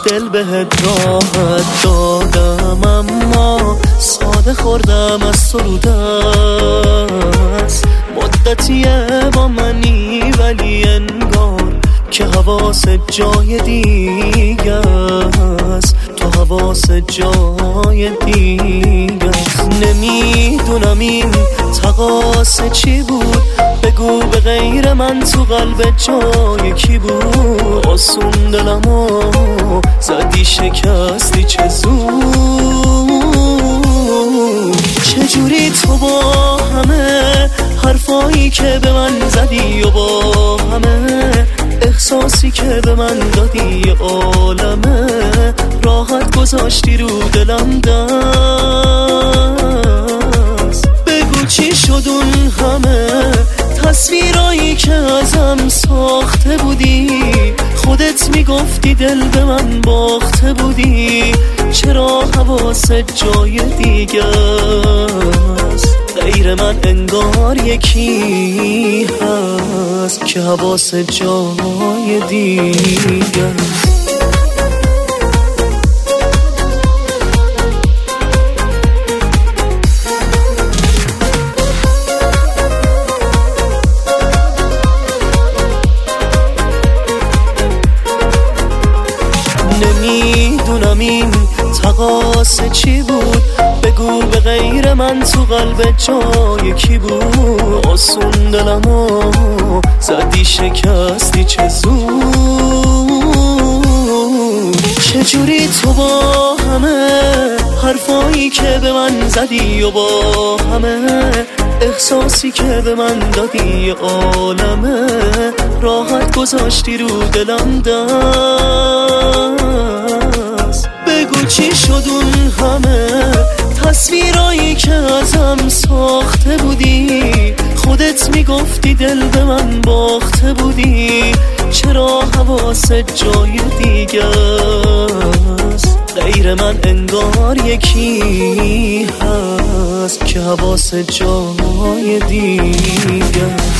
دل بهت راحت دادم، اما ساده خوردم از سرودست. مدتیه با منی ولی انگار که حواست جای دیگه است، تو حواست جای دیگه است. نمیدونم این تقاصه چی بود، بگو به غیر من تو قلب جای کی بود. آسون دلمو زدی شکستی چه زود، چجوری تو با همه حرفایی که به من زدی و با همه احساسی که به من دادی عالمه راحت گذاشتی رو دلم دست. بگو چی شد اون همه تصویرایی که ازم ساخته بودی، خودت میگفتی دل به من باخته بودی، چرا حواست جای دیگه است؟ غیر من انگار یکی هست که حواست جای دیگه است. نمیدونم این تقاصه چی بود، بگو به غیر من تو قلب جای کی بود. آسون دلمو زدی شکستی چه زود، چجوری تو با همه حرفایی که به من زدی و با همه احساسی که به من دادی عالمه راحت گذاشتی رو دلم دست. بگو چی شد اون همه تصویرایی که ازم ساخته بودی، خودت میگفتی دل به من باخته بودی، چرا حواست جای دیگه است؟ غیر من انگار یکی هست که حواست جای دیگه است.